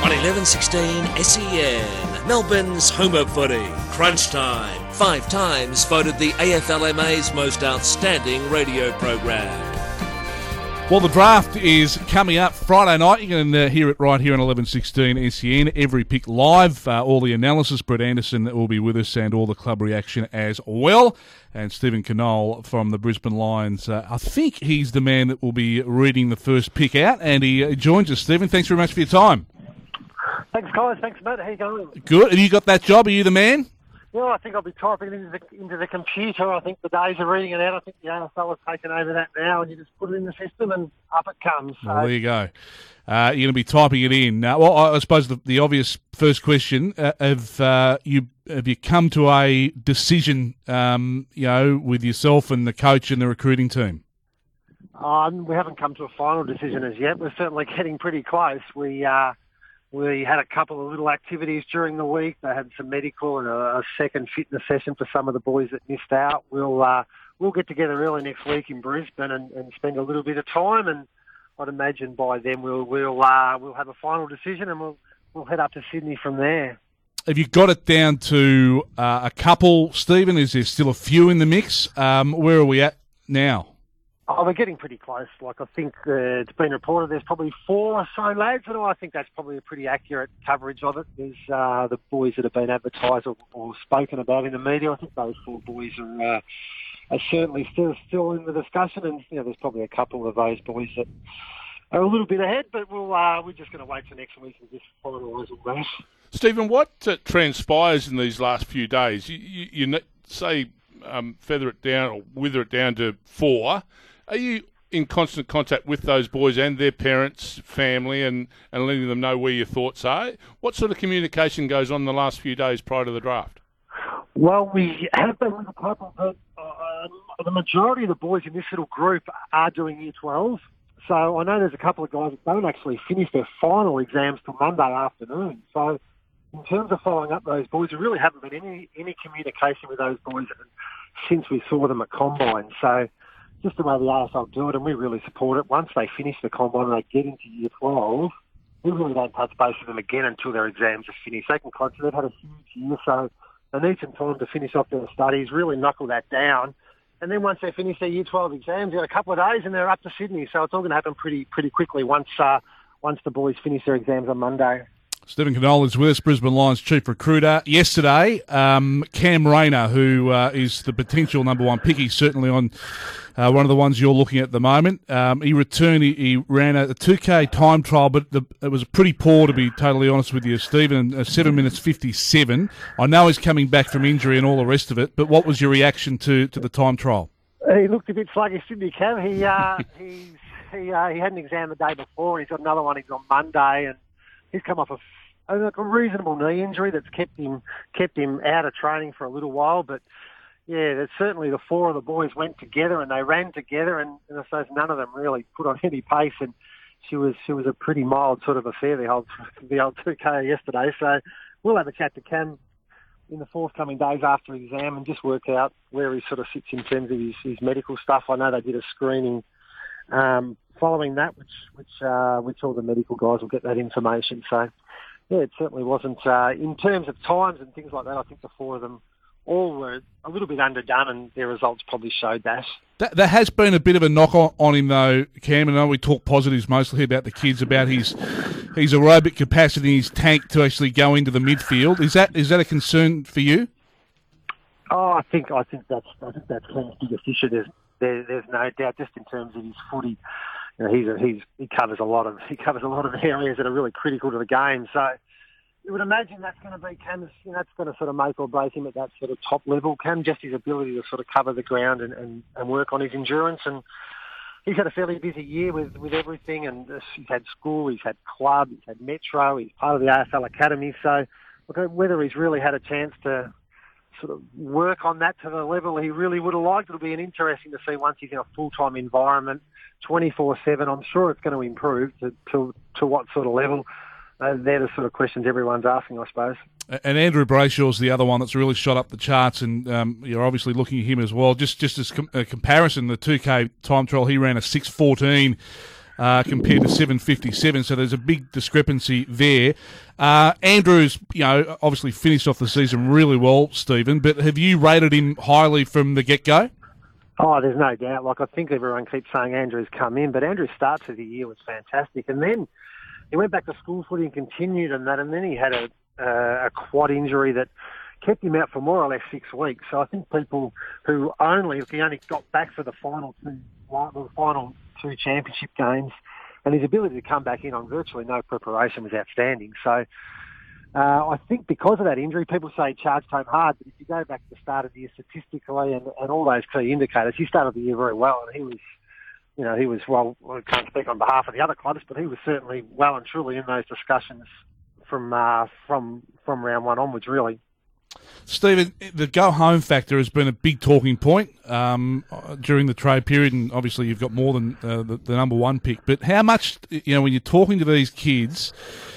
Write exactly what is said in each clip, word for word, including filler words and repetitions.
on eleven sixteen S E N, Melbourne's home of footy. Crunch Time, five times voted the A F L M A's most outstanding radio program. Well, the draft is coming up Friday night. You can uh, hear it right here on eleven sixteen S E N. Every pick live, uh, all the analysis. Brett Anderson will be with us and all the club reaction as well. And Stephen Knoll from the Brisbane Lions. Uh, I think he's the man that will be reading the first pick out, and he uh, joins us. Stephen, thanks very much for your time. Thanks, guys. Thanks, Matt. How you going? Good. Have you got that job? Are you the man? Well, I think I'll be typing it into the, into the computer. I think the days of reading it out, I think the A F L has taken over that now, and you just put it in the system and up it comes. So. Well, there you go. Uh, you're going to be typing it in. Uh, well, I suppose the, the obvious first question, uh, have, uh, you, have you come to a decision, um, you know, with yourself and the coach and the recruiting team? Um, we haven't come to a final decision as yet. We're certainly getting pretty close. We... Uh, We had a couple of little activities during the week. They had some medical and a, a second fitness session for some of the boys that missed out. We'll uh, we'll get together early next week in Brisbane and, and spend a little bit of time. And I'd imagine by then we'll we'll uh, we'll have a final decision and we'll we'll head up to Sydney from there. Have you got it down to uh, a couple, Stephen? Is there still a few in the mix? Um, where are we at now? Oh, we're getting pretty close. Like, I think uh, it's been reported there's probably four or so lads, and I think that's probably a pretty accurate coverage of it. There's uh, the boys that have been advertised or, or spoken about in the media. I think those four boys are, uh, are certainly still still in the discussion, and you know, there's probably a couple of those boys that are a little bit ahead, but we'll, uh, we're just going to wait for next week and just finalise all that. Stephen, what uh, transpires in these last few days? You, you, you say um, feather it down or wither it down to four. Are you in constant contact with those boys and their parents, family, and, and letting them know where your thoughts are? What sort of communication goes on the last few days prior to the draft? Well, we have been with a couple, but uh, the majority of the boys in this little group are doing Year twelve. So I know there's a couple of guys that don't actually finish their final exams till Monday afternoon. So in terms of following up those boys, there really haven't been any, any communication with those boys since we saw them at Combine. So just the way the A F L do it, and we really support it. Once they finish the Combine and they get into Year twelve, we really don't touch base with them again until their exams are finished. They can concentrate. They've had a huge year, so they need some time to finish off their studies, really knuckle that down. And then once they finish their Year twelve exams, they've got a couple of days and they're up to Sydney. So it's all going to happen pretty pretty quickly once uh, once the boys finish their exams on Monday. Stephen Knoll is with us, Brisbane Lions chief recruiter. Yesterday, um, Cam Rayner, who uh, is the potential number one pick, he's certainly on uh, one of the ones you're looking at at the moment. Um, he returned, he, he ran a, a two K time trial, but the, it was pretty poor, to be totally honest with you, Stephen, uh, seven minutes fifty-seven. I know he's coming back from injury and all the rest of it, but what was your reaction to, to the time trial? He looked a bit sluggish, didn't he, Cam? He, uh, he's, he, uh, he had an exam the day before, and he's got another one he's on Monday, and he's come off a a reasonable knee injury that's kept him kept him out of training for a little while. But yeah, there's certainly the four of the boys went together and they ran together, and, and I suppose none of them really put on any pace. And she was she was a pretty mild sort of affair, the old the old two K yesterday. So we'll have a chat to Cam in the forthcoming days after the exam and just work out where he sort of sits in terms of his, his medical stuff. I know they did a screening um, following that, which which uh, which all the medical guys will get that information. So. Yeah, it certainly wasn't. Uh, in terms of times and things like that, I think the four of them all were a little bit underdone, and their results probably showed that. That, there has been a bit of a knock on, on him, though, Cam. And I know we talk positives mostly about the kids, about his his aerobic capacity, his tank to actually go into the midfield. Is that is that a concern for you? Oh, I think I think that's I think that's Cam's biggest issue. There's there, there's no doubt, just in terms of his footy. You know, he's a, he's he covers a lot of he covers a lot of areas that are really critical to the game. So you would imagine that's going to be Cam's. You know, that's going to sort of make or break him at that sort of top level. Cam, just his ability to sort of cover the ground and, and, and work on his endurance. And he's had a fairly busy year with, with everything. And he's had school, he's had club, he's had Metro, he's part of the A F L Academy. So look, whether he's really had a chance to sort of work on that to the level he really would have liked, it'll be an interesting to see once he's in a full-time environment, twenty-four seven. I'm sure it's going to improve to to, to what sort of level. Uh, they're the sort of questions everyone's asking, I suppose. And Andrew Brayshaw's the other one that's really shot up the charts, and um, you're obviously looking at him as well. Just just as com- a comparison, the two K time trial, he ran a six fourteen uh, compared to seven fifty-seven. So there's a big discrepancy there. Uh, Andrews, you know, obviously finished off the season really well, Stephen. But have you rated him highly from the get-go? Oh, there's no doubt. Like, I think everyone keeps saying Andrews come in, but Andrews' start to the year was fantastic. And then he went back to school footy and continued and that, and then he had a, uh, a quad injury that kept him out for more or less six weeks. So I think people who only, if he only got back for the final two, the final two championship games, and his ability to come back in on virtually no preparation was outstanding. So Uh, I think because of that injury, people say charged home hard, but if you go back to the start of the year statistically and, and all those key indicators, he started the year very well, and he was, you know, he was, well, I can't speak on behalf of the other clubs, but he was certainly well and truly in those discussions from uh, from from round one onwards, really. Stephen, the go-home factor has been a big talking point um, during the trade period, and obviously you've got more than uh, the, the number one pick. But how much, you know, when you're talking to these kids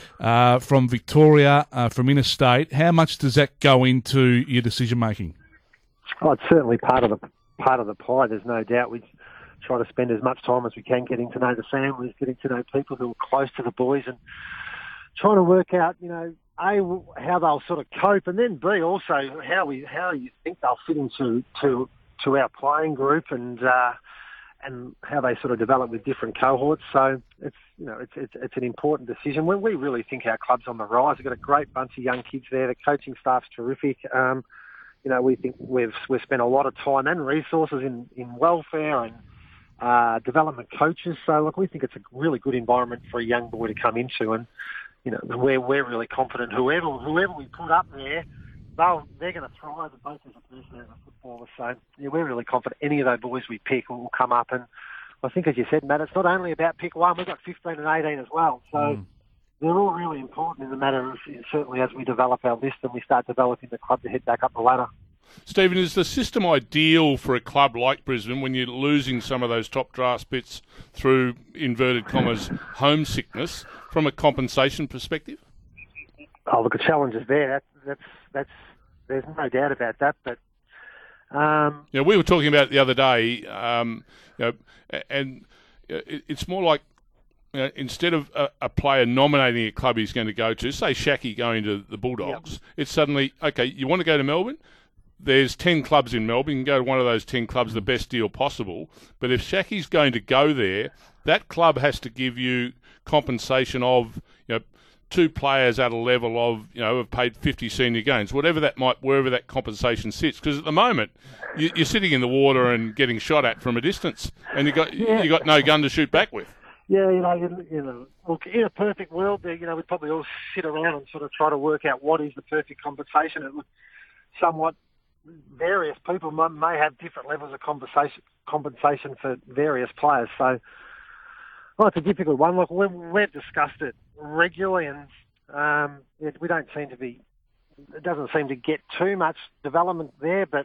uh, from Victoria, uh, from interstate, how much does that go into your decision-making? Oh, it's certainly part of the part of the pie. There's no doubt. We try to spend as much time as we can getting to know the families, getting to know people who are close to the boys, and trying to work out, you know, A, how they'll sort of cope, and then B, also how we how you think they'll fit into to to our playing group, and uh, and how they sort of develop with different cohorts. So it's you know it's it's, it's an important decision. We, we really think our club's on the rise. We've got a great bunch of young kids there. The coaching staff's terrific. Um, you know, we think we've we've spent a lot of time and resources in, in welfare and uh, development coaches. So look, we think it's a really good environment for a young boy to come into, and you know, we're, we're really confident whoever whoever we put up there, they'll, they're going to thrive both as a person and a footballer. So, yeah, we're really confident any of those boys we pick will, will come up. And I think, as you said, Matt, it's not only about pick one. We've got fifteen and eighteen as well. So mm. they're all really important in the matter of, certainly as we develop our list and we start developing the club to head back up the ladder. Stephen, is the system ideal for a club like Brisbane when you're losing some of those top draft bits through, inverted commas, homesickness from a compensation perspective? Oh, look, the challenge is there. That's, that's, that's, there's no doubt about that. But um, yeah, we were talking about it the other day, um, you know, and it's more like, you know, instead of a, a player nominating a club he's going to go to, say Shaki going to the Bulldogs, yep. It's suddenly, okay, you want to go to Melbourne? There's ten clubs in Melbourne. You can go to one of those ten clubs, the best deal possible. But if Shaki's going to go there, that club has to give you compensation of, you know, two players at a level of, you know, have paid fifty senior games, whatever that might, wherever that compensation sits. Because at the moment, you, you're sitting in the water and getting shot at from a distance, and you got yeah. you got no gun to shoot back with. Yeah, you know, you, you know, look, in a perfect world, you know, we'd probably all sit around and sort of try to work out what is the perfect compensation. It would somewhat. Various people may have different levels of compensation compensation for various players. So, well, it's a difficult one. Look, we've, we've discussed it regularly, and um, it, we don't seem to be. It doesn't seem to get too much development there. But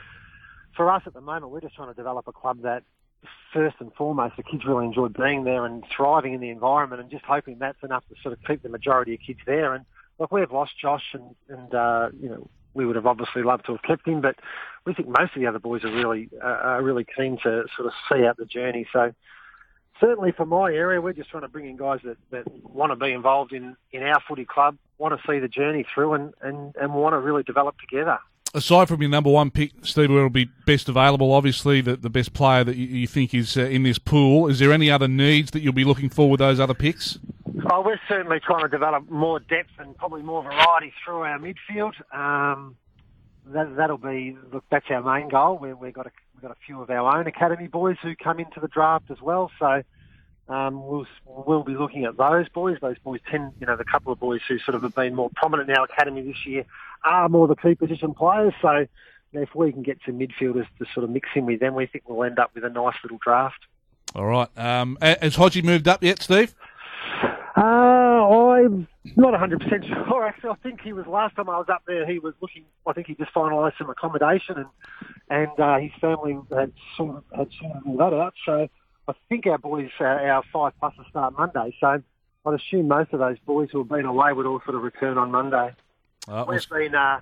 for us at the moment, we're just trying to develop a club that, first and foremost, the kids really enjoy being there and thriving in the environment, and just hoping that's enough to sort of keep the majority of kids there. And look, we've lost Josh, and, and uh, you know. We would have obviously loved to have kept him, but we think most of the other boys are really uh, are really keen to sort of see out the journey. So certainly for my area, we're just trying to bring in guys that, that want to be involved in, in our footy club, want to see the journey through, and, and, and want to really develop together. Aside from your number one pick, Steve, will be best available, obviously, the, the best player that you, you think is uh, in this pool, is there any other needs that you'll be looking for with those other picks? Oh, we're certainly trying to develop more depth and probably more variety through our midfield. Um, that, that'll be, look, that's our main goal. We, we've got a, we've got a few of our own academy boys who come into the draft as well. So um, we'll we'll be looking at those boys. Those boys tend, you know, the couple of boys who sort of have been more prominent in our academy this year are more the key position players. So if we can get some midfielders to sort of mix in with them, we think we'll end up with a nice little draft. All right. Um, has Hodgie moved up yet, Steve? Uh, I'm not one hundred percent sure, actually. I think he was, last time I was up there, he was looking, I think he just finalised some accommodation, and and uh, his family had sort of, had sorted all that out. So I think our boys, uh, our five pluses start Monday. So I'd assume most of those boys who have been away would all sort of return on Monday. Uh, We've been, uh,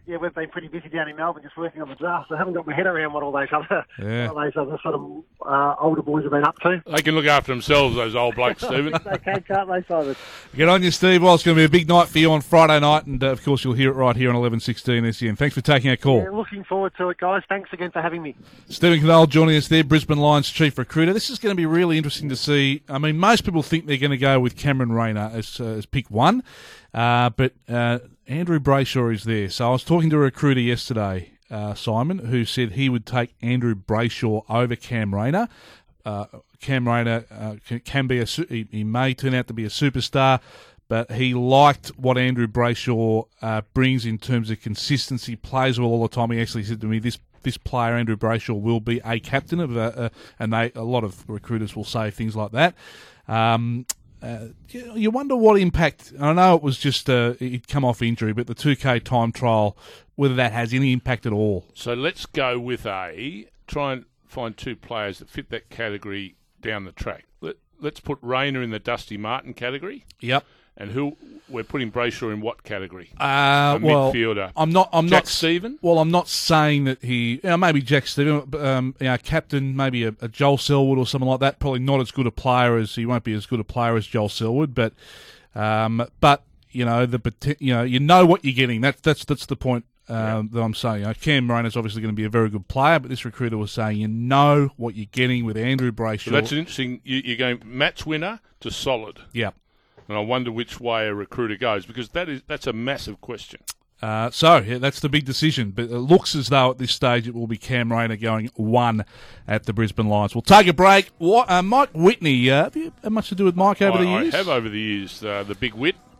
yeah, we've been pretty busy down in Melbourne just working on the draft, so I haven't got my head around what all those other, Yeah. all those other sort of uh, older boys have been up to. They can look after themselves, those old blokes, Stephen. They can, can't they, Simon? Get on you, Steve. Well, it's going to be a big night for you on Friday night, and uh, of course you'll hear it right here on eleven sixteen S E N. Thanks for taking our call. Yeah, looking forward to it, guys. Thanks again for having me. Stephen Cadell joining us there, Brisbane Lions chief recruiter. This is going to be really interesting to see. I mean, most people think they're going to go with Cameron Rayner as, uh, as pick one, uh, but uh, Andrew Brayshaw is there. So I was talking to a recruiter yesterday, uh, Simon, who said he would take Andrew Brayshaw over Cam Rayner. Uh, Cam Rayner uh, can, can be a su- he, he may turn out to be a superstar, but he liked what Andrew Brayshaw uh, brings in terms of consistency, plays well all the time. He actually said to me, this this player, Andrew Brayshaw, will be a captain of a, a and they a lot of recruiters will say things like that. Um, uh, you, you wonder what impact. I know it was just uh, he'd come off injury, but the two K time trial, whether that has any impact at all. So let's go with a try and find two players that fit that category down the track. Let, let's put Rayner in the Dusty Martin category. Yep. And who we're putting Brayshaw in what category? Uh, a well, midfielder. I'm not. I'm Jack not. Stephen? Well, I'm not saying that he. You know, maybe Jack Stephen, um, you know, captain, maybe a, a Joel Selwood or something like that. Probably not as good a player as he won't be as good a player as Joel Selwood, but, um, but you know the you know you know what you're getting. That's that's that's the point. Um, yeah. That I'm saying. You know, Cam Rayner's obviously going to be a very good player, but this recruiter was saying you know what you're getting with Andrew Brayshaw. So that's an interesting. You, you're going match winner to solid. Yeah. And I wonder which way a recruiter goes, because that is that's a massive question. Uh, so, yeah, that's the big decision. But it looks as though at this stage it will be Cam Rayner going one at the Brisbane Lions. We'll take a break. What, uh, Mike Whitney, uh, have you had much to do with Mike over I, the years? I have over the years. Uh, the big wit.